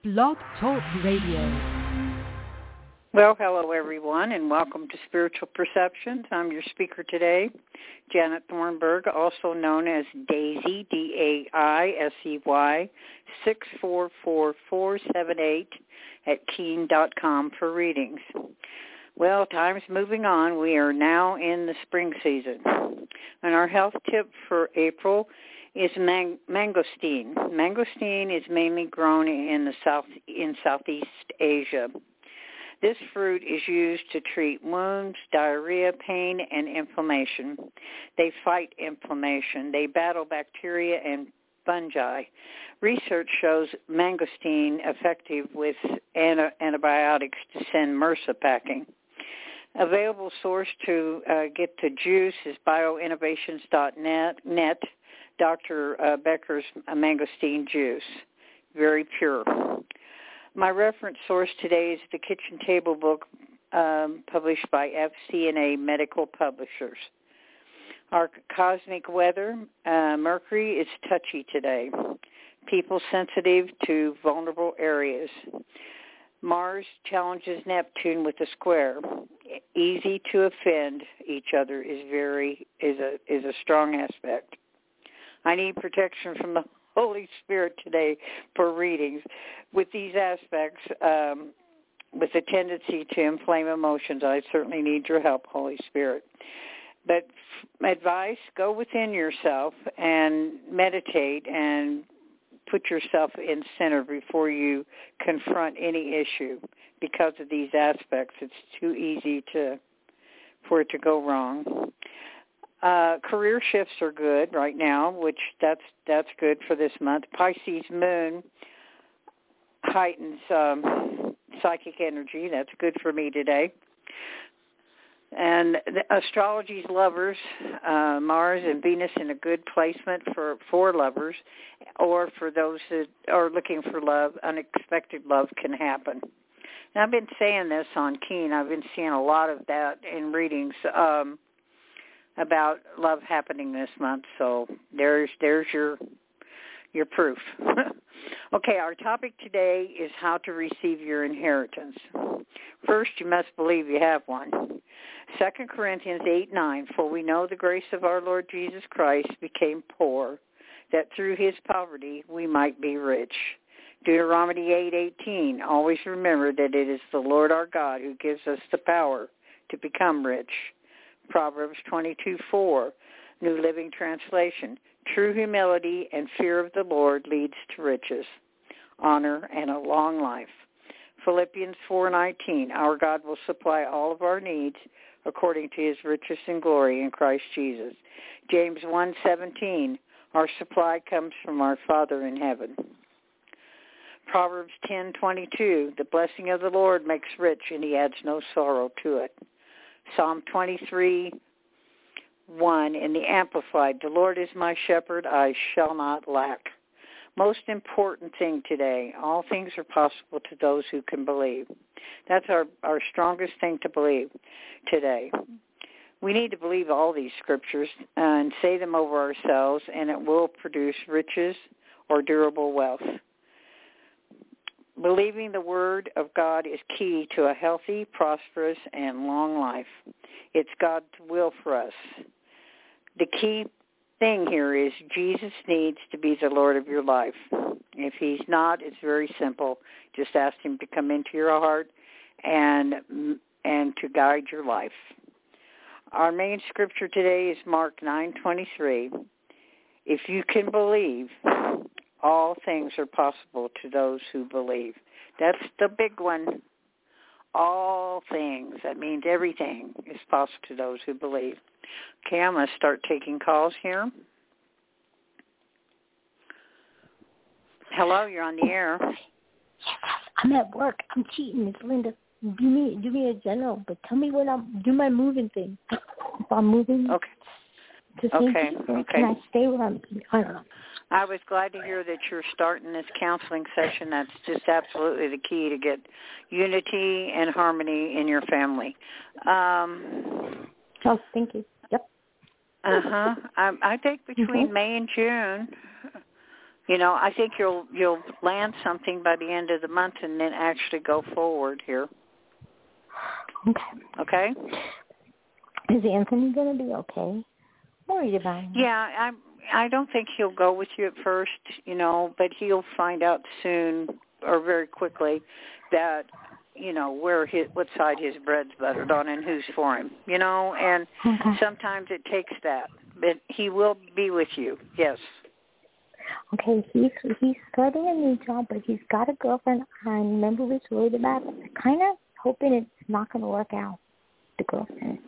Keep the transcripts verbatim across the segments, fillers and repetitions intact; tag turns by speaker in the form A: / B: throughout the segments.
A: Blog Talk Radio.
B: Well, hello everyone, and welcome to Spiritual Perceptions. I'm your speaker today, Janet Thornburg, also known as Daisy, D A I S E Y, six four four four seven eight at keen dot com for readings. Well, time's moving on. We are now in the spring season. And our health tip for April is mang- mangosteen. Mangosteen is mainly grown in the south in Southeast Asia. This fruit is used to treat wounds, diarrhea, pain, and inflammation. They fight inflammation. They battle bacteria and fungi. Research shows mangosteen effective with anti- antibiotics to send MRSA packing. Available source to uh, get the juice is bioinnovations dot net, Doctor Uh, Becker's mangosteen juice. Very pure. My reference source today is the Kitchen Table book um, published by F C N A Medical Publishers. Our cosmic weather, uh, Mercury is touchy today. People sensitive to vulnerable areas. Mars challenges Neptune with a square. Easy to offend each other is very is a is a strong aspect. I need protection from the Holy Spirit today for readings. With these aspects, um, with the tendency to inflame emotions, I certainly need your help, Holy Spirit. But f- advice, go within yourself and meditate and put yourself in center before you confront any issue. Because of these aspects, it's too easy to for it to go wrong. Uh, career shifts are good right now, which that's that's good for this month. Pisces moon heightens um, psychic energy. That's good for me today. And the astrology's lovers, uh, Mars and Venus in a good placement for, for lovers, or for those that are looking for love, unexpected love can happen. And I've been saying this on Keen. I've been seeing a lot of that in readings um, about love happening this month. So there's there's your your proof. Okay, our topic today is how to receive your inheritance. First, you must believe you have one. Second Corinthians eight nine, for we know the grace of our Lord Jesus Christ became poor, that through his poverty we might be rich. Deuteronomy eight eighteen, always remember that it is the Lord our God who gives us the power to become rich. Proverbs twenty-two four, New Living Translation, true humility and fear of the Lord leads to riches, honor, and a long life. Philippians four nineteen, our God will supply all of our needs according to his riches and glory in Christ Jesus. James one seventeen, our supply comes from our Father in heaven. Proverbs ten twenty-two, the blessing of the Lord makes rich and he adds no sorrow to it. Psalm twenty-three one in the Amplified, the Lord is my shepherd, I shall not lack. Most important thing today, all things are possible to those who can believe. That's our, our strongest thing to believe today. We need to believe all these scriptures and say them over ourselves, and it will produce riches or durable wealth. Believing the Word of God is key to a healthy, prosperous, and long life. It's God's will for us. The key thing here is Jesus needs to be the Lord of your life. If he's not, it's very simple. Just ask him to come into your heart and and to guide your life. Our main scripture today is Mark nine twenty-three. If you can believe, all things are possible to those who believe. That's the big one. All things. That means everything is possible to those who believe. Okay, I'm going to start taking calls here. Hello, you're on the air.
C: I'm at work. I'm cheating. It's Linda. Do me, do me a general, but tell me when I'm do my moving thing. If I'm moving.
B: Okay.
C: To
B: okay.
C: People,
B: okay.
C: Can I stay where I'm? I don't know.
B: I was glad to hear that you're starting this counseling session. That's just absolutely the key to get unity and harmony in your family. Um,
C: oh, thank you. Yep.
B: Uh-huh. I, I think between
C: mm-hmm.
B: May and June, you know, I think you'll you'll land something by the end of the month, and then actually go forward here.
C: Okay.
B: Okay.
C: Is Anthony going to be okay? Worried about him.
B: Yeah, I I don't think he'll go with you at first, you know, but he'll find out soon or very quickly that, you know, where his what side his bread's buttered on and who's for him, you know, and
C: Okay.
B: sometimes it takes that, but he will be with you. Yes.
C: Okay, he's he's starting a new job, but he's got a girlfriend. I remember we was worried about it. I'm kind of hoping it's not going to work out, the girlfriend.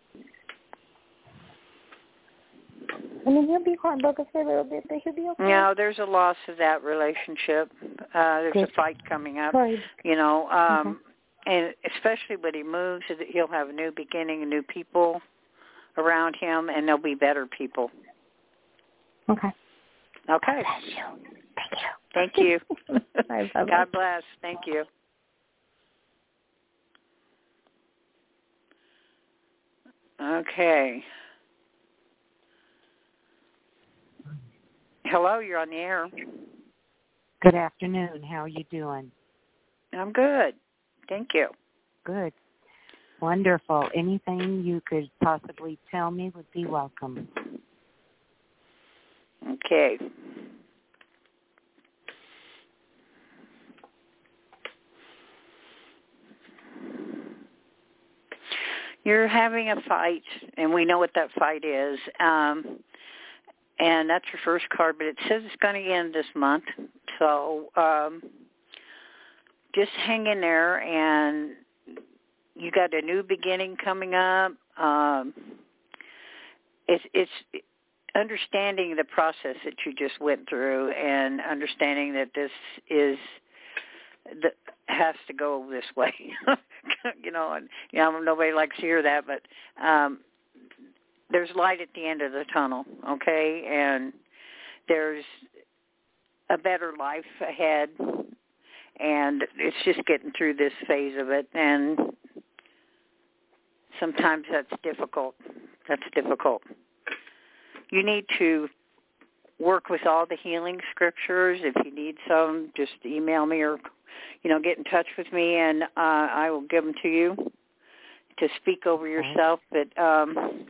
C: I mean, he'll be heartbroken for a little bit, but he'll be okay.
B: No, there's a loss of that relationship. Uh, there's
C: Good.
B: a fight coming up,
C: Sorry.
B: you know, um,
C: Okay.
B: and especially when he moves, he'll have a new beginning, new people around him, and there'll be better people.
C: Okay.
B: Okay.
C: God bless you. Thank you.
B: Thank you.
C: Bye, bye,
B: God bless. Thank you. Okay. Hello, you're on the air.
D: Good afternoon. How are you doing?
B: I'm good. Thank you.
D: Good. Wonderful. Anything you could possibly tell me would be welcome.
B: Okay. You're having a fight, and we know what that fight is. Um, and that's your first card, but it says it's going to end this month. So um, just hang in there, and you got a new beginning coming up. Um, it's, it's understanding the process that you just went through and understanding that this is the, has to go this way. you know, and you know, nobody likes to hear that, but um, there's light at the end of the tunnel, okay? And there's a better life ahead, and it's just getting through this phase of it, and sometimes that's difficult. That's difficult. You need to work with all the healing scriptures. If you need some, just email me or, you know, get in touch with me, and uh, I will give them to you to speak over yourself. But um,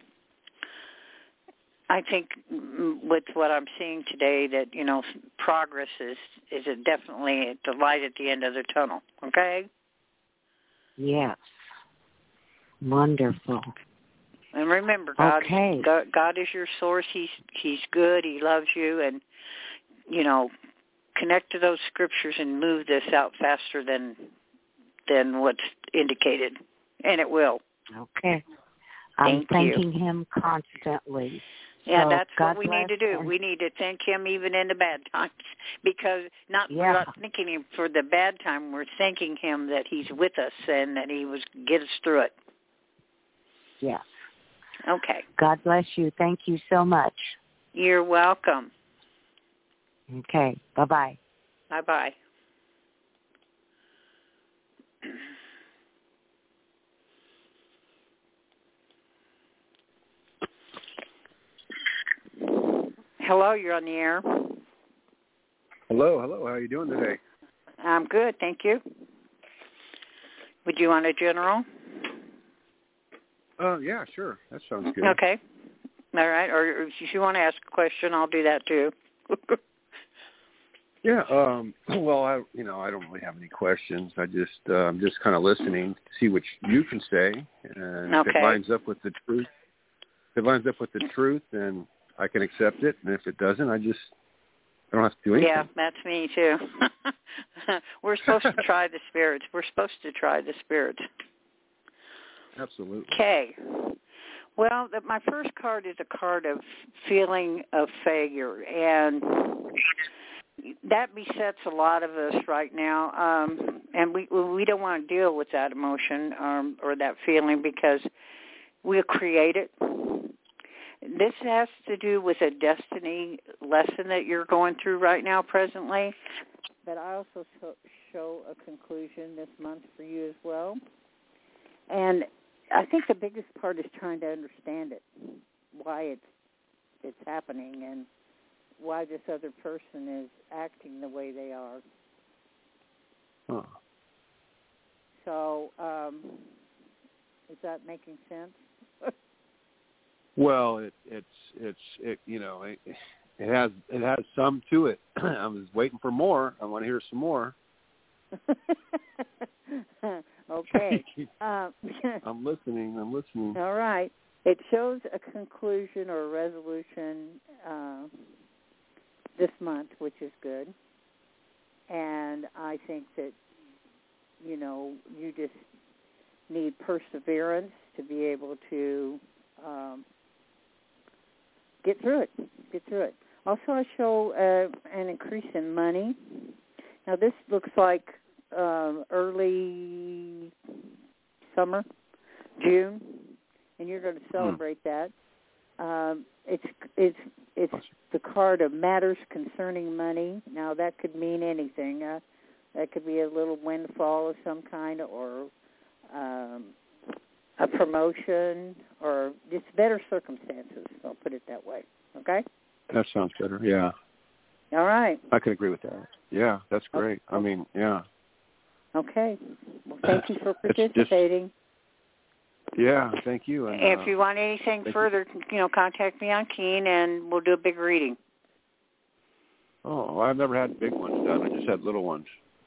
B: I think with what I'm seeing today that, you know, progress is, is a definitely the light at the end of the tunnel, okay?
D: Yes. Wonderful.
B: And remember, God,
D: okay.
B: God, God is your source. He's He's good. He loves you, and you know, connect to those scriptures and move this out faster than than what's indicated, and it will.
D: Okay. I'm
B: Thank you.
D: thanking him constantly.
B: Yeah,
D: so
B: that's
D: God
B: what we need to do.
D: him.
B: We need to thank him even in the bad times, because not
D: Yeah.
B: we're not thanking him for the bad time. We're thanking him that he's with us and that he was get us through it.
D: Yes.
B: Okay.
D: God bless you. Thank you so much.
B: You're welcome.
D: Okay. Bye-bye.
B: Bye-bye. Hello, you're on the air.
E: Hello, hello. How are you doing today?
B: I'm good, thank you. Would you want a general?
E: Uh, yeah, sure. That sounds good.
B: Okay. All right. Or if you want to ask a question, I'll do that too.
E: yeah. Um. Well, I, you know, I don't really have any questions. I just, uh, I'm just kind of listening to see what you can say, and
B: okay.
E: if it lines up with the truth, if it lines up with the truth, then I can accept it. And if it doesn't, I just, I don't have to do anything.
B: Yeah, that's me too. We're supposed to try the spirits. We're supposed to try the spirits.
E: Absolutely.
B: Okay. Well, the, my first card is a card of feeling of failure, and that besets a lot of us right now. Um, and we we don't want to deal with that emotion um, or that feeling because we'll create it. This has to do with a destiny lesson that you're going through right now presently. But I also show a conclusion this month for you as well. And I think the biggest part is trying to understand it, why it's it's happening, and why this other person is acting the way they are.
E: Huh.
B: So, um, is that making sense?
E: Well, it, it's it's it you know it, it has it has some to it. I was waiting for more. I want to hear some more.
B: Okay. um,
E: I'm listening. I'm listening.
B: All right. It shows a conclusion or a resolution uh, this month, which is good. And I think that, you know, you just need perseverance to be able to um, get through it. Get through it. Also, I show uh, an increase in money. Now, this looks like um, early summer, June, and you're going to celebrate hmm. that. Um, it's it's it's the card of matters concerning money. Now, that could mean anything. Uh, that could be a little windfall of some kind, or um, a promotion, or just better circumstances. I'll put it that way. Okay?
E: That sounds better, yeah.
B: All right.
E: I can agree with that. Yeah, that's great. Okay. I mean, yeah.
B: Okay. Well, thank you for participating.
E: Just, yeah, thank you. And,
B: if
E: uh,
B: you want anything further, you. you know, contact me on Keen, and we'll do a big reading.
E: Oh, well, I've never had big ones done. I just had little ones.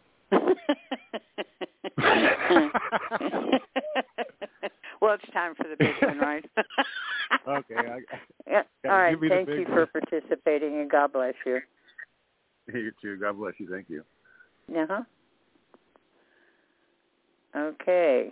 B: Well, it's time for the big one, right?
E: Okay. I,
B: yeah. All right. Thank you
E: one.
B: for participating, and God bless you.
E: You too. God bless you. Thank you.
B: Uh-huh. Okay.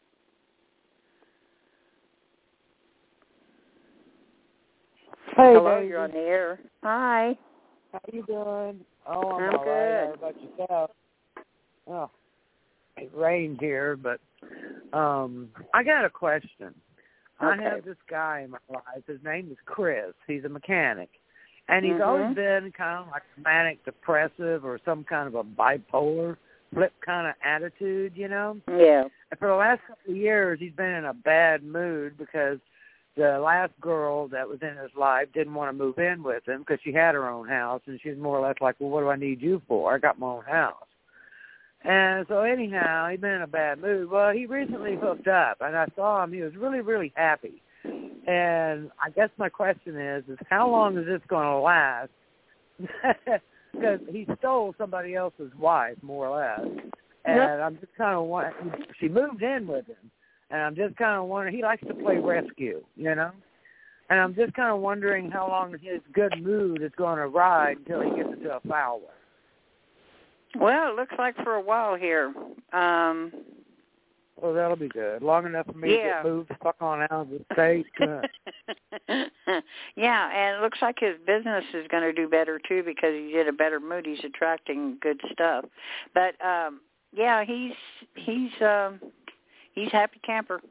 F: Hey,
B: hello,
F: Daisy.
B: You're on the air. Hi.
F: How you doing? Oh, I'm,
B: I'm
F: all
B: good.
F: right. How about yourself? Oh, it rained here, but um, I got a question.
B: Okay.
F: I have this guy in my life. His name is Chris. He's a mechanic. And he's
B: mm-hmm.
F: always been kind of like manic depressive or some kind of a bipolar flip kind of attitude, you know?
B: Yeah.
F: And for the last couple of years, he's been in a bad mood because the last girl that was in his life didn't want to move in with him because she had her own house, and she's more or less like, well, what do I need you for? I got my own house. And so anyhow, he'd been in a bad mood. Well, he recently hooked up, and I saw him. He was really, really happy. And I guess my question is, is how long is this going to last? Because he stole somebody else's wife, more or less. And yep. I'm just kind of wondering, she moved in with him. And I'm just kind of wondering, he likes to play rescue, you know? And I'm just kind of wondering how long his good mood is going to ride until he gets into a foul one.
B: Well, it looks like for a while here. Um,
F: well, that'll be good. Long enough for me
B: yeah.
F: to get moved the fuck on out of the state.
B: Yeah, and it looks like his business is going to do better, too, because he's in a better mood. He's attracting good stuff. But, um, yeah, he's he's um, he's happy camper.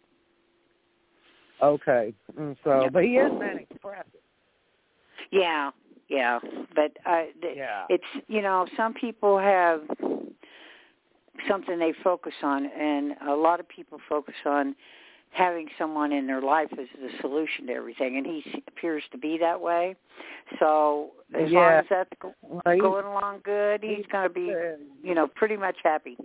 F: Okay. So, yeah. But he is manic depressive.
B: Yeah. Yeah, but uh,
F: yeah.
B: it's, you know, some people have something they focus on, and a lot of people focus on having someone in their life as the solution to everything, and he appears to be that way. So as
F: yeah.
B: long as that's go-
F: well,
B: going along good, he's going to be, you know, pretty much happy.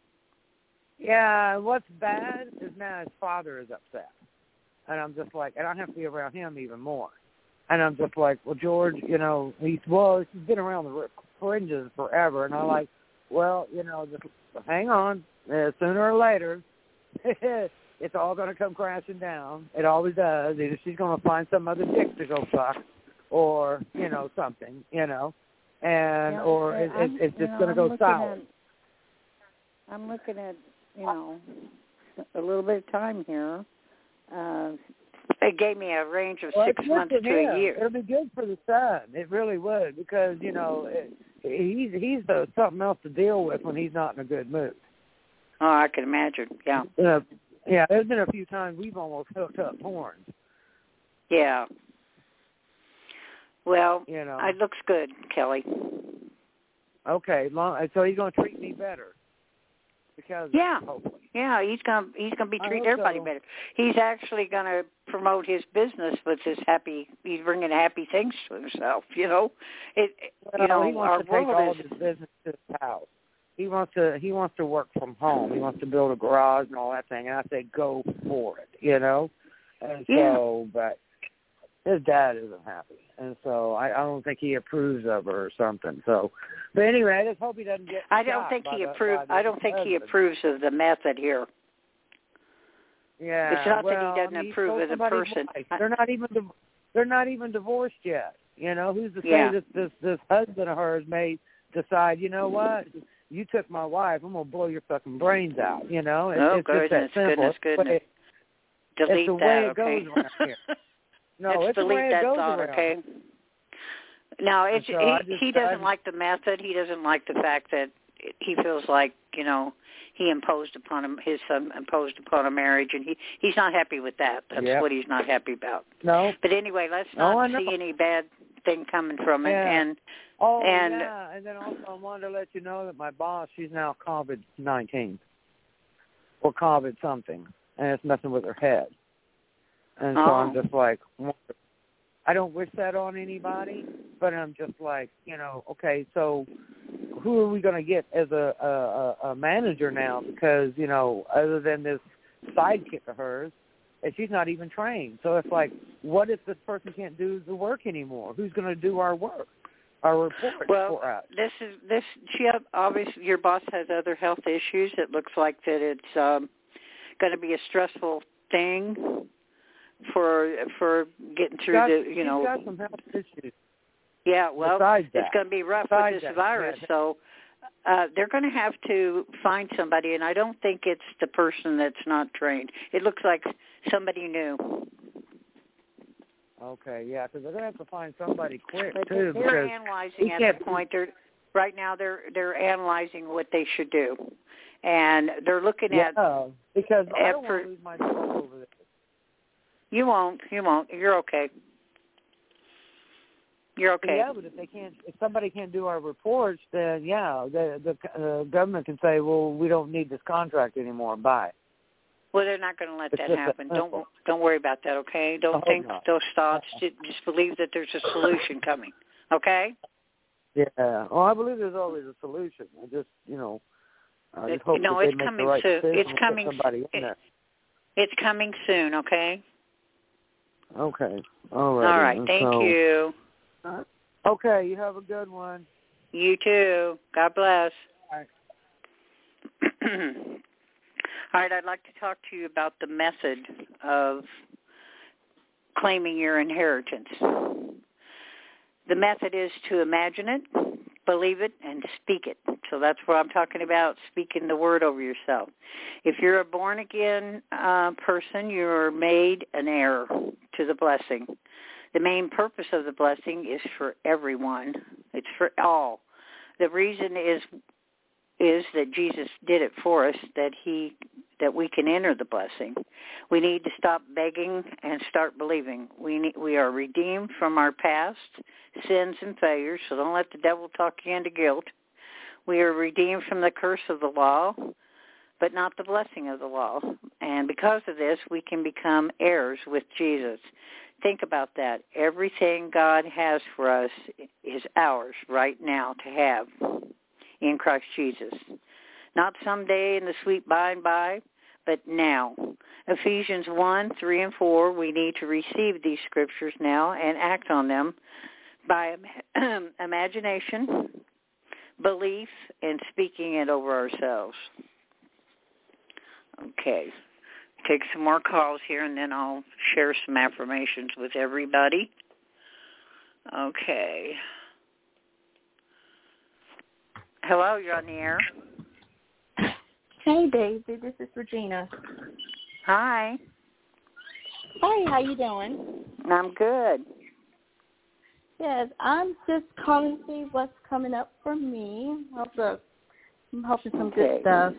F: Yeah, what's bad is now his father is upset, and I'm just like, and I have to be around him even more. And I'm just like, well, George, you know, he's, well, he's been around the fringes forever. And I'm like, well, you know, just hang on. Uh, sooner or later, it's all going to come crashing down. It always does. Either she's going to find some other dick to go fuck or, you know, something, you know, and
B: yeah,
F: or it, it, it's just going to go sour.
B: I'm looking at, you know, a little bit of time here. Uh It gave me a range of
F: well,
B: six months to
F: him.
B: a year.
F: It'll be good for the son. It really would, because you know it, he's he's the, something else to deal with when he's not in a good mood.
B: Oh, I can imagine. Yeah.
F: Uh, yeah, there's been a few times we've almost hooked up horns.
B: Yeah. Well,
F: you know,
B: it looks good, Kelly.
F: Okay, long, so he's going to treat me better. Because
B: yeah,
F: hopefully.
B: yeah, he's gonna he's gonna be treating everybody
F: so.
B: better. He's actually gonna promote his business with his happy. He's bringing happy things to himself. You know, it.
F: Well,
B: you know,
F: he wants
B: our
F: to take
B: world
F: all
B: is.
F: of his business to his house. He wants to. He wants to work from home. He wants to build a garage and all that thing. And I say, go for it. You know. And
B: yeah.
F: so, but his dad isn't happy, and so I, I don't think he approves of her or something. So, but anyway, I just hope he doesn't get.
B: I don't think he approves. I don't think he approves of the method here.
F: Yeah,
B: it's not
F: well,
B: that he doesn't
F: I mean,
B: approve of the person.
F: Wife. They're not even. They're not even divorced yet. You know, who's to say
B: yeah.
F: this this this husband of hers may decide? You know what? You took my wife. I'm gonna blow your fucking brains out. You know, it's,
B: oh,
F: it's
B: goodness,
F: just that simple.
B: goodness, goodness.
F: It,
B: Delete
F: it's the
B: that,
F: way it
B: okay?
F: goes around here. No,
B: Let's
F: it's the
B: delete
F: way it
B: that
F: goes
B: thought,
F: around.
B: okay? No, it's,
F: so
B: he,
F: just,
B: he doesn't
F: just,
B: like the method. He doesn't like the fact that he feels like, you know, he imposed upon him, his son imposed upon a marriage, and he, he's not happy with that. That's
F: yep.
B: what he's not happy about.
F: No.
B: But anyway, let's
F: no,
B: not see any bad thing coming from it.
F: Yeah.
B: And
F: Oh,
B: and,
F: yeah, and then also I wanted to let you know that my boss, she's now COVID nineteen or COVID something, and it's messing with her head. And so
B: oh.
F: I'm just like, I don't wish that on anybody, but I'm just like, you know, okay, so who are we going to get as a, a, a manager now? Because, you know, other than this sidekick of hers, and she's not even trained. So it's like, what if this person can't do the work anymore? Who's going to do our work, our report
B: well,
F: for us?
B: this is this. She obviously, your boss has other health issues. It looks like that it's um, going to be a stressful thing for for getting through
F: got,
B: the, you know.
F: She's got some health issues.
B: Yeah, well,
F: Besides that,
B: it's going to be rough
F: Besides
B: with this
F: that,
B: virus,
F: yeah.
B: so uh, they're going to have to find somebody, and I don't think it's the person that's not trained. It looks like somebody new.
F: Okay, yeah, because they're going to have to find somebody quick,
B: but
F: too.
B: They're
F: because
B: analyzing at the point. They're, right now they're they're analyzing what they should do, and they're looking
F: yeah,
B: at...
F: because I
B: at
F: don't
B: per,
F: want to lose my job over this.
B: You won't. You won't. You're okay. You're okay.
F: Yeah, but if they can't, if somebody can't do our reports, then yeah, the the uh, government can say, well, we don't need this contract anymore. Bye.
B: Well, they're not going to let
F: it's
B: that happen. Don't don't worry about that. Okay. Don't think
F: not.
B: those thoughts. Just, just believe that there's a solution coming. Okay.
F: Yeah. Well, I believe there's always a solution. I just, you know, I just hope
B: no,
F: that they
B: it's
F: make
B: coming
F: the right
B: soon.
F: decision
B: It's coming.
F: Somebody in
B: it,
F: there.
B: It's coming soon. Okay.
F: Okay. All right.
B: All right. Thank
F: so,
B: you.
F: Uh, okay. You have a good one.
B: You too. God bless.
F: All
B: right. All right. I'd like to talk to you about the method of claiming your inheritance. The method is to imagine it, believe it, and speak it. So that's what I'm talking about, speaking the word over yourself. If you're a born-again uh, person, you're made an heir to the blessing. The main purpose of the blessing is for everyone. It's for all. The reason is is that Jesus did it for us, that he that we can enter the blessing. We need to stop begging and start believing. We need, we are redeemed from our past sins and failures, so don't let the devil talk you into guilt. We are redeemed from the curse of the law, but not the blessing of the law. And because of this, we can become heirs with Jesus. Think about that. Everything God has for us is ours right now to have in Christ Jesus. Not someday in the sweet by and by, but now. Ephesians one, three, and four, we need to receive these scriptures now and act on them by imagination, belief, and speaking it over ourselves. Okay. Take some more calls here, and then I'll share some affirmations with everybody. Okay. Hello, you're on the air.
G: Hey, Daisy. This is Regina.
B: Hi.
G: Hey, how you doing?
B: I'm good.
G: Yes, I'm just calling to see what's coming up for me. Hope I'm hoping some
B: okay.
G: good stuff.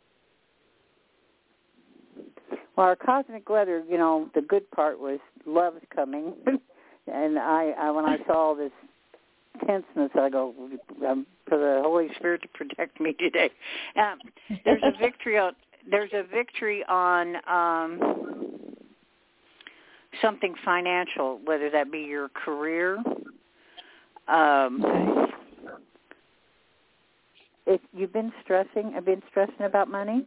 B: Well, our cosmic weather, you know, the good part was love's coming. and I, I, when I saw this tenseness, I go, um, for the Holy Spirit to protect me today. Um, there's a victory on, there's a victory on um, something financial, whether that be your career. Um,
G: Okay.
B: if you've been stressing, have been stressing about money?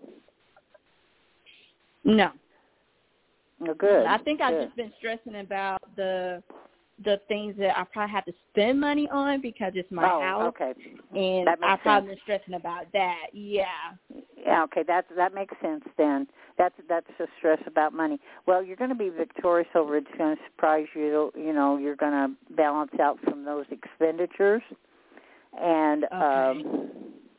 G: No.
B: Oh, good.
G: I think I've
B: good.
G: just been stressing about the the things that I probably have to spend money on because it's my
B: oh,
G: house.
B: okay.
G: And
B: that makes
G: I've probably
B: sense.
G: been stressing about that. Yeah.
B: Yeah, okay, that that makes sense then. That's that's a stress about money. Well, you're going to be victorious over it. It's going to surprise you. You know, you're going to balance out from those expenditures, and
G: Okay.
B: um,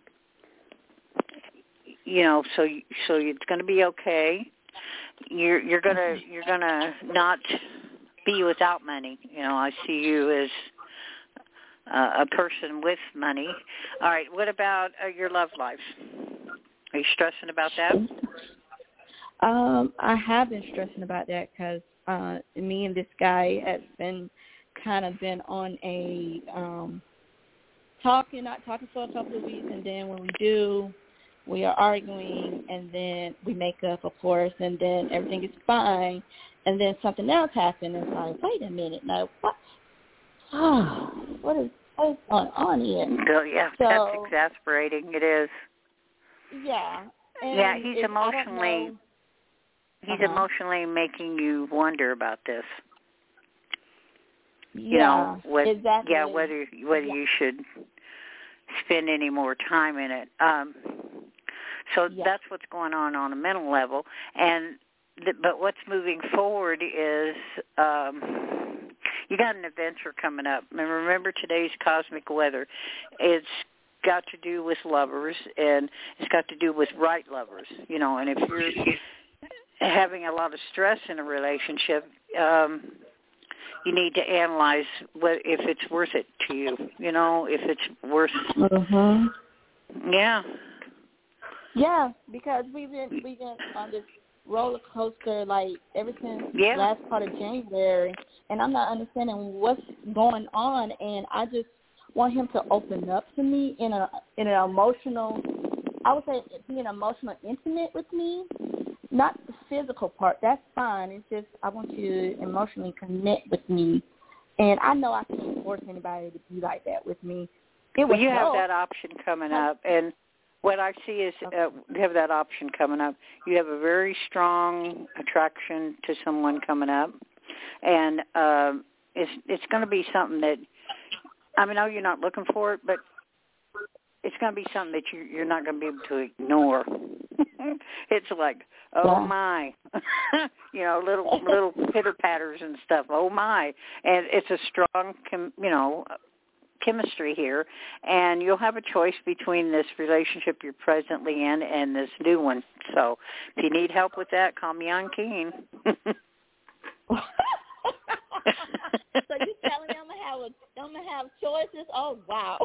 B: you know, so so it's going to be okay. You're you're gonna you're gonna not be without money. You know, I see you as uh, a person with money. All right. What about uh, your love life? Are you stressing about that?
G: Um, I have been stressing about that because uh, me and this guy has been kind of been on a um, talking, not talking for a couple of weeks, and then when we do, we are arguing, and then we make up, of course, and then everything is fine, and then something else happens, and it's like, wait a minute, now what? Oh, what is what is going on here?
B: So, yeah,
G: so,
B: that's exasperating. It is.
G: Yeah. And
B: yeah, he's
G: if,
B: emotionally. He's
G: uh-huh.
B: emotionally making you wonder about this.
G: Yeah,
B: you know, what,
G: exactly.
B: yeah, whether whether
G: yeah.
B: you should spend any more time in it. Um, so
G: yeah.
B: that's what's going on on a mental level. And the, but what's moving forward is um, you got an adventure coming up. And remember today's cosmic weather. It's got to do with lovers, and it's got to do with right lovers. You know, and if you're having a lot of stress in a relationship, um, you need to analyze what if it's worth it to you. You know, if it's worth.
G: Mm-hmm.
B: Yeah.
G: Yeah, because we've been we've been on this roller coaster like ever since
B: yeah.
G: last part of January, and I'm not understanding what's going on, and I just want him to open up to me in a in an emotional. I would say being emotional, intimate with me. Not the physical part. That's fine. It's just I want you to emotionally connect with me. And I know I can't force anybody to be like that with me. It
B: well, you
G: help.
B: have that option coming up. And what I see is uh, you have that option coming up. You have a very strong attraction to someone coming up. And um, it's it's going to be something that, I mean, I know you're not looking for it, but it's going to be something that you, you're not going to be able to ignore. It's like, oh,
G: yeah.
B: my, you know, little little pitter-patters and stuff, oh, my. And it's a strong, chem, you know, chemistry here. And you'll have a choice between this relationship you're presently in and this new one. So if you need help with that, call me on Keen.
G: So you're telling me I'm gonna have a, I'm gonna have choices? Oh wow!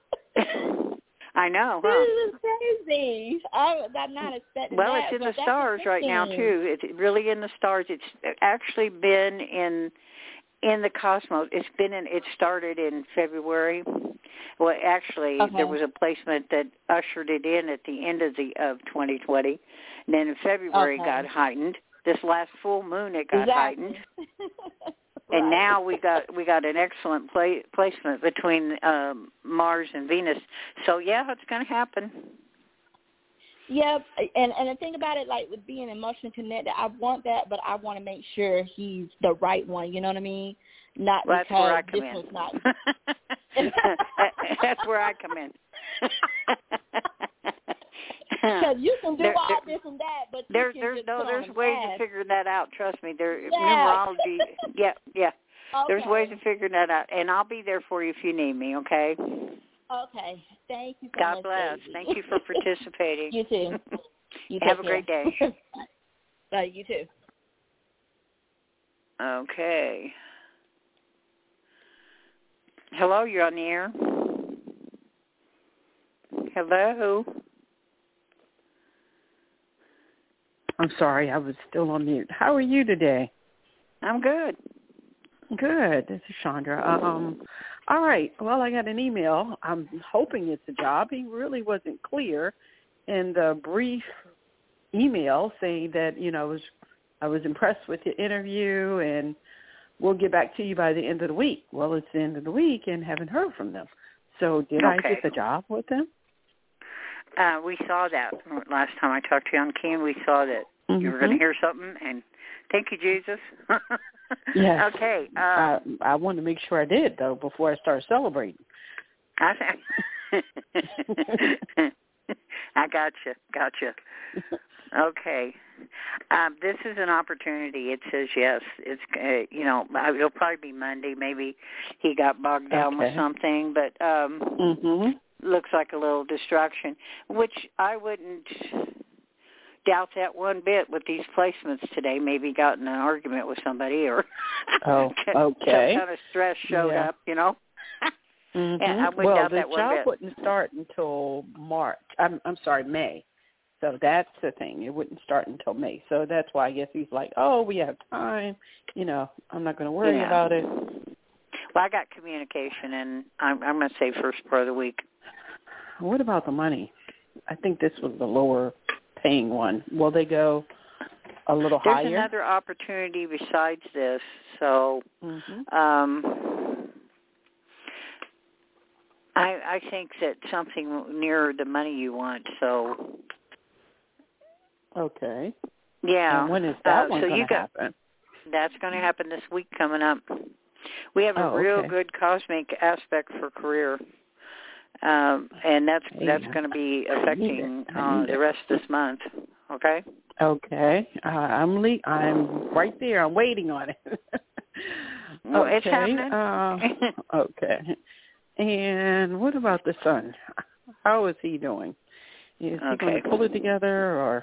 B: I know, huh?
G: This is crazy. I, I'm not expecting
B: well,
G: that.
B: it's in
G: but
B: the stars right now too. It's really in the stars. It's actually been in in the cosmos. It's been in. It started in February. Well, actually,
G: okay.
B: there was a placement that ushered it in at the end of the of twenty twenty, and then in February
G: okay.
B: it got heightened. This last full moon, it got
G: exactly.
B: heightened.
G: Right.
B: And now we got we got an excellent play, placement between um, Mars and Venus. So yeah, it's going to happen.
G: Yeah, and and the thing about it, like with being emotionally connected, I want that, but I want to make sure he's the right one. You know what I mean? Not
B: well,
G: because
B: that's where I come
G: this
B: in.
G: was not.
B: That's where I come in.
G: Because you can do
B: there,
G: all
B: there,
G: this and that, but you
B: there,
G: can
B: there's
G: just
B: no
G: put
B: there's
G: on
B: ways
G: mask.
B: of figuring that out. Trust me, there
G: Yeah.
B: numerology. yeah, yeah.
G: Okay.
B: There's ways of figuring that out, and I'll be there for you if you need me. Okay.
G: Okay. Thank you so
B: God
G: much.
B: bless.
G: Daisy.
B: Thank you for participating.
G: You too. You
B: Have a
G: care.
B: great day.
G: Bye. You too.
B: Okay. Hello, you're on the air. Hello.
H: I'm sorry, I was still on mute. How are you today?
B: I'm good.
H: Good. This is Chandra. Um, all right. Well, I got an email. I'm hoping it's a job. He really wasn't clear in the brief email saying that, you know, it was I was impressed with your interview, and we'll get back to you by the end of the week. Well, it's the end of the week and haven't heard from them. So did
B: okay.
H: I get the job with them?
B: Uh, we saw that last time I talked to you on Kim. We saw that mm-hmm. you were going to hear something, and thank you, Jesus.
H: Yes.
B: Okay. Um,
H: I, I wanted to make sure I did, though, before I start celebrating.
B: I, I gotcha. Gotcha. Okay. Um, this is an opportunity. It says yes. It's uh, you know it'll probably be Monday. Maybe he got bogged down
H: okay.
B: with something, but um,
H: mm-hmm.
B: looks like a little distraction, which I wouldn't doubt that one bit with these placements today. Maybe got in an argument with somebody or
H: oh, okay.
B: some kind of stress showed
H: yeah.
B: up. You know.
H: Mm-hmm.
B: Yeah, I wouldn't
H: well,
B: doubt
H: the
B: that one
H: job
B: bit.
H: wouldn't start until March. I'm I'm sorry, May. So that's the thing. It wouldn't start until May. So that's why I guess he's like, oh, we have time. You know, I'm not going to worry
B: yeah.
H: about it.
B: Well, I got communication, and I'm, I'm going to say first part of the week.
H: What about the money? I think this was the lower paying one. Will they go a little
B: There's
H: higher?
B: There's another opportunity besides this. So
H: mm-hmm.
B: um, I, I think that something nearer the money you want. So
H: okay.
B: Yeah.
H: And when is that
B: uh,
H: one
B: so
H: going to
B: Got,
H: happen?
B: that's going to happen this week coming up. We have a
H: oh,
B: real
H: okay.
B: good cosmic aspect for career. Um, and that's
H: hey,
B: that's going to be affecting uh, the rest of this month. Okay.
H: Okay. Uh, I'm le- I'm right there. I'm waiting on it.
B: Well,
H: okay.
B: it's happening.
H: Uh, okay. And what about the son? How is he doing? Is he
B: okay.
H: going to pull it together, or?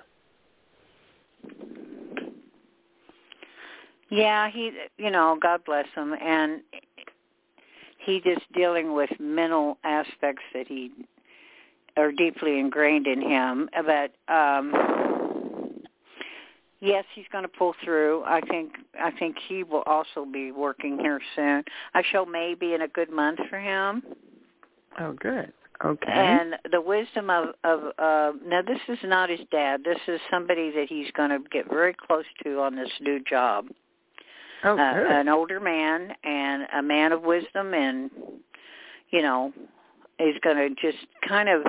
B: Yeah, he. You know, God bless him, and he just dealing with mental aspects that he are deeply ingrained in him. But um, yes, he's going to pull through. I think. I think he will also be working here soon. I show maybe in a good month for him.
H: Oh, good. Okay.
B: And the wisdom of of uh, now, this is not his dad. This is somebody that he's going to get very close to on this new job.
H: Oh,
B: uh,
H: good.
B: An older man and a man of wisdom, and you know, is going to just kind of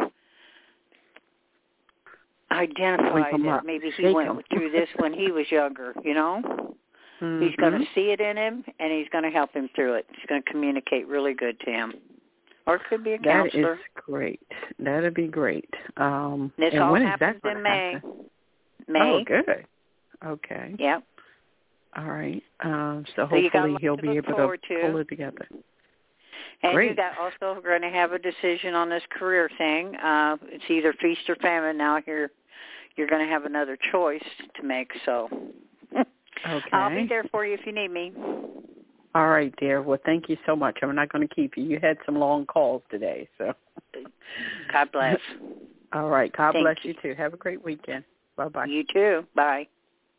B: identify that
H: up.
B: maybe he
H: Shake
B: went
H: him.
B: through this when he was younger. You know,
H: mm-hmm.
B: he's going to see it in him, and he's going to help him through it. He's going to communicate really good to him. Or it could be a counselor.
H: That is great. That'd be great. Um,
B: this
H: and
B: all
H: when
B: happens
H: is that
B: in May.
H: happen?
B: May.
H: Oh, good. Okay.
B: Yep.
H: All right. Um, so,
B: so
H: hopefully he'll
B: to
H: be able to,
B: to
H: pull it together.
B: And
H: great.
B: you got also going to have a decision on this career thing. Uh, it's either feast or famine. Now here, you're going to have another choice to make. So
H: okay.
B: I'll be there for you if you need me.
H: All right, dear. Well, thank you so much. I'm not going to keep you. You had some long calls today, so.
B: God bless.
H: All right. God
B: thank
H: bless
B: you.
H: you, too. Have a great weekend. Bye-bye.
B: You too. Bye.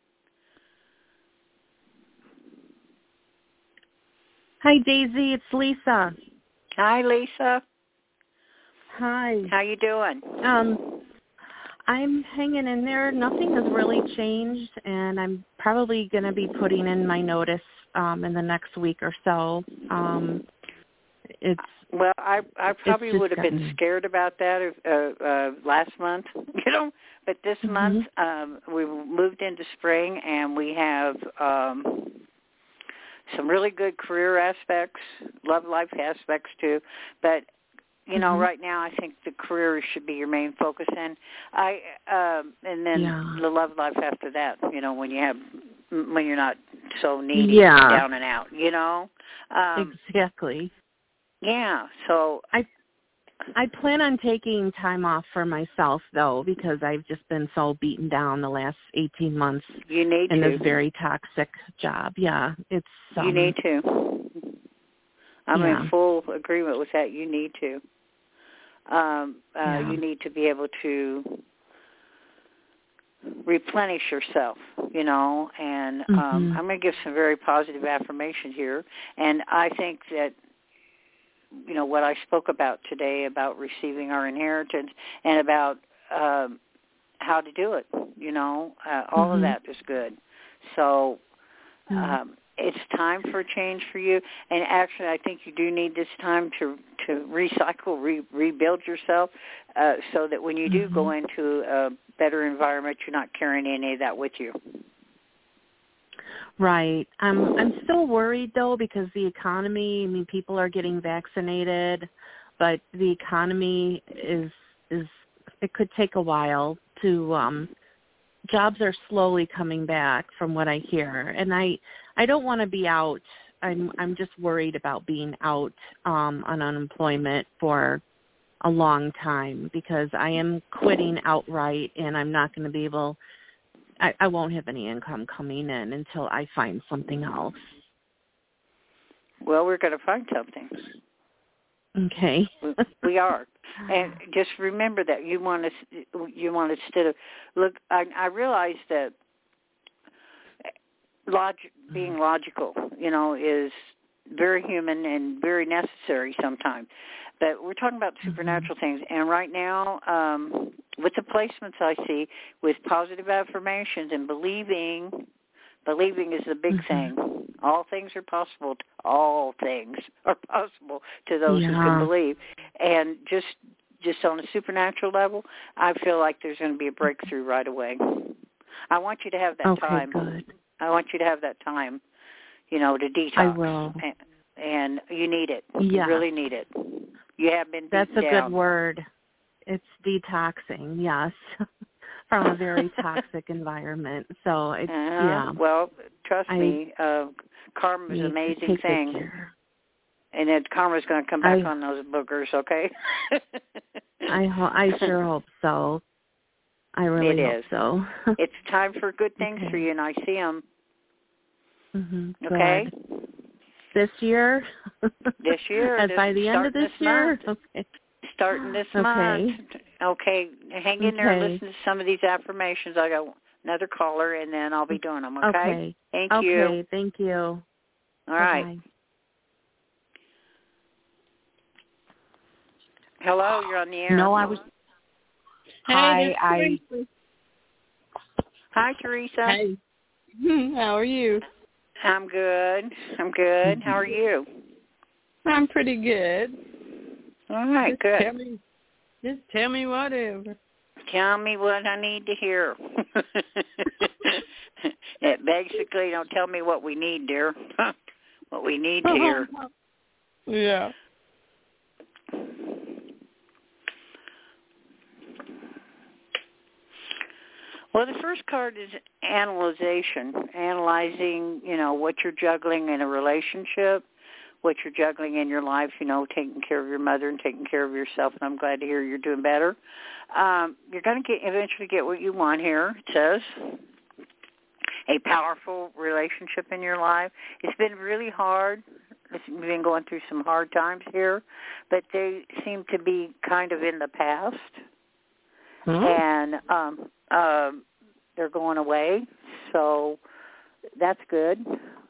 I: Hi, Daisy. It's Lisa.
B: Hi, Lisa.
I: Hi.
B: How you doing?
I: Um, I'm hanging in there. Nothing has really changed, and I'm probably going to be putting in my notice um, in the next week or so. Um, it's
B: well, I I probably would have
I: gotten...
B: been scared about that uh, uh, last month, you know. But this
I: mm-hmm.
B: month um, we moved into spring, and we have um, some really good career aspects, love life aspects too. But you know,
I: mm-hmm.
B: right now I think the career should be your main focus, and I um, and then
I: yeah.
B: the love life after that. You know, when you have when you're not so needy,
I: yeah.
B: down and out. You know. Um,
I: exactly.
B: Yeah. So
I: I I plan on taking time off for myself though, because I've just been so beaten down the last eighteen months.
B: You need
I: in
B: to.
I: this very toxic job. Yeah, it's. Um,
B: you need to. I'm
I: yeah.
B: in full agreement with that. You need to. Um, uh,
I: yeah.
B: You need to be able to replenish yourself, you know, and
I: mm-hmm.
B: um, I'm going to give some very positive affirmations here. And I think that, you know, what I spoke about today about receiving our inheritance and about um, how to do it, you know, uh, all
I: mm-hmm.
B: of that is good. So
I: Mm.
B: um, it's time for a change for you. And actually, I think you do need this time to to recycle, re, rebuild yourself, uh, so that when you do
I: mm-hmm.
B: go into a better environment, you're not carrying any of that with you.
I: Right. I'm I'm still worried though because the economy, I mean people are getting vaccinated, but the economy is is it could take a while to um jobs are slowly coming back from what I hear. And I I don't want to be out. I'm I'm just worried about being out um on unemployment for a long time because I am quitting outright and I'm not going to be able I, I won't have any income coming in until I find something else.
B: Well, we're going to find something.
I: Okay.
B: We are, and just remember that you want to. You want to instead of look. I, I realize that log, being logical, you know, is very human and very necessary sometimes. But we're talking about supernatural mm-hmm. things, and right now, um, with the placements I see, with positive affirmations and believing, believing is the big mm-hmm. thing. All things are possible. All things are possible to those
I: yeah.
B: who can believe. And just just on a supernatural level, I feel like there's going to be a breakthrough right away. I want you to have that
I: okay,
B: time.
I: Good.
B: I want you to have that time, you know, to detox.
I: I will.
B: And, and you need it.
I: Yeah.
B: You really need it. You have been
I: That's a
B: down.
I: good word. It's detoxing, yes, from a very toxic environment. So, it's,
B: uh-huh.
I: yeah.
B: Well, trust
I: I
B: me, uh, karma is an amazing thing. And then karma's going to come back
I: I,
B: on those boogers, okay?
I: I ho- I sure hope so. I really
B: it
I: hope
B: is.
I: so.
B: It's time for good things
I: okay.
B: for you, and I see them.
I: Mm-hmm.
B: Okay?
I: Good. This year?
B: This year.
I: And
B: this,
I: by the end of this,
B: this
I: year?
B: Month.
I: Okay.
B: Starting this
I: okay.
B: month. Okay. Hang in
I: okay.
B: there and listen to some of these affirmations. I got another caller, and then I'll be doing them, okay?
I: Okay.
B: Thank
I: okay.
B: you.
I: Okay, thank you.
B: All
I: Bye-bye.
B: right. Hello, you're on the air.
D: No, I was...
G: Hey,
D: Hi, I...
B: Hi, Teresa.
G: Hey. How are you?
B: I'm good. I'm good. How are you?
G: I'm pretty good.
B: All right,
G: just
B: good.
G: Tell me, just tell me whatever.
B: Tell me what I need to hear. It basically, don't tell me what we need, dear. What we need to hear.
G: Yeah.
B: Well, the first card is analyzation, analyzing, you know, what you're juggling in a relationship, what you're juggling in your life, you know, taking care of your mother and taking care of yourself, and I'm glad to hear you're doing better. Um, you're going to get eventually get what you want here, it says. A powerful relationship in your life. It's been really hard. We've been going through some hard times here, but they seem to be kind of in the past. Mm-hmm. And um, um, they're going away, so that's good.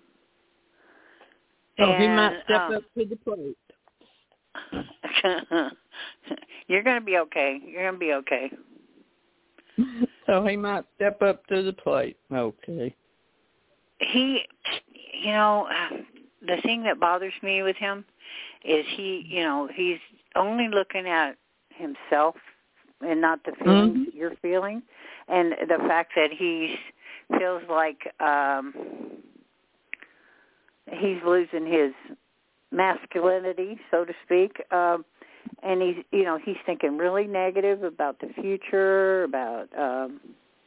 G: So
B: and,
G: he might step
B: um,
G: up to the plate.
B: You're going to be okay. You're going to be okay.
G: So he might step up to the plate. Okay.
B: He, you know, the thing that bothers me with him is he, you know, he's only looking at himself and not the feelings mm-hmm. you're feeling, and the fact that he feels like um, he's losing his masculinity, so to speak, um, and he's, you know, he's thinking really negative about the future, about um,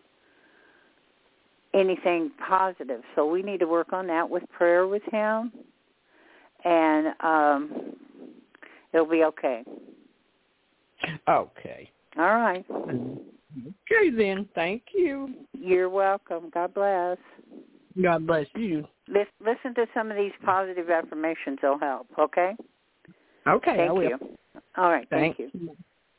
B: anything positive. So we need to work on that with prayer with him, and um, it'll be okay.
G: Okay.
B: All right.
G: Okay, then. Thank you.
B: You're welcome. God bless.
G: God bless you.
B: Listen to some of these positive affirmations. They'll help, okay?
G: Okay,
B: Thank
G: I will.
B: you. All right, thank
G: Thanks.
B: you.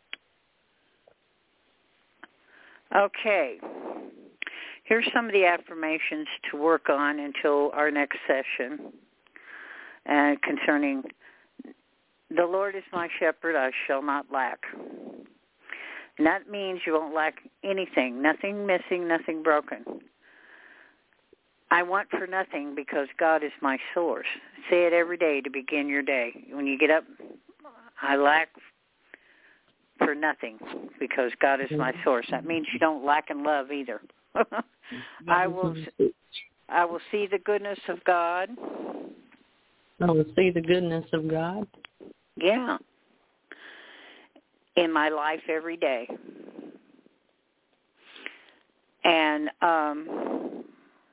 B: Okay. Here's some of the affirmations to work on until our next session uh, concerning the Lord is my shepherd, I shall not lack. And that means you won't lack anything, nothing missing, nothing broken. I want for nothing because God is my source. Say it every day to begin your day. When you get up, I lack for nothing because God is my source. That means you don't lack in love either. I will I will see the goodness of God.
J: I will see the goodness of God.
B: Yeah. In my life every day. And um,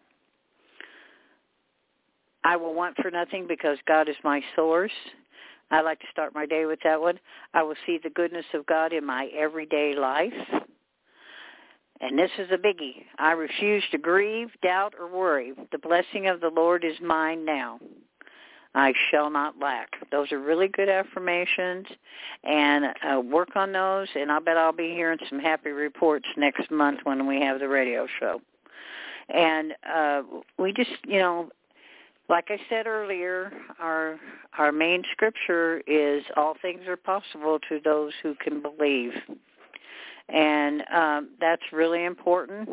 B: I will want for nothing because God is my source. I like to start my day with that one. I will see the goodness of God in my everyday life. And this is a biggie. I refuse to grieve, doubt, or worry. The blessing of the Lord is mine now. I shall not lack. Those are really good affirmations, and uh, work on those, and I bet I'll be hearing some happy reports next month when we have the radio show. And uh, we just, you know, like I said earlier, our our main scripture is all things are possible to those who can believe. And um, that's really important.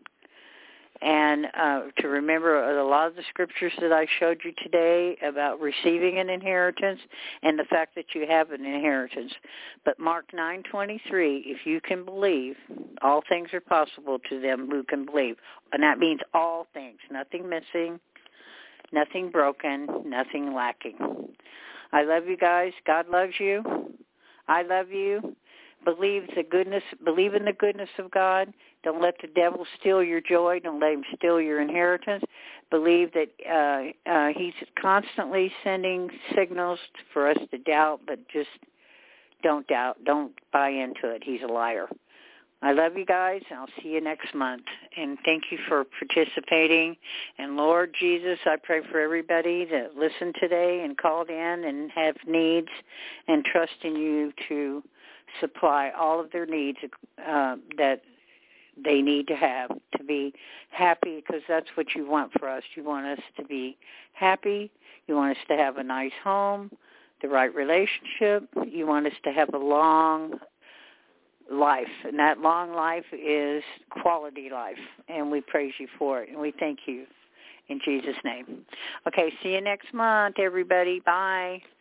B: And uh, to remember a lot of the scriptures that I showed you today about receiving an inheritance and the fact that you have an inheritance. But Mark nine twenty-three, if you can believe, all things are possible to them who can believe. And that means all things, nothing missing, nothing broken, nothing lacking. I love you guys. God loves you. I love you. Believe the goodness. Believe in the goodness of God. Don't let the devil steal your joy. Don't let him steal your inheritance. Believe that uh, uh, he's constantly sending signals for us to doubt, but just don't doubt. Don't buy into it. He's a liar. I love you guys, and I'll see you next month. And thank you for participating. And Lord Jesus, I pray for everybody that listened today and called in and have needs, and trust in you to supply all of their needs uh, that they need to have to be happy, because that's what you want for us. You want us to be happy. You want us to have a nice home, the right relationship. You want us to have a long life, and that long life is quality life, and we praise you for it, and we thank you in Jesus' name. Okay, see you next month, everybody. Bye.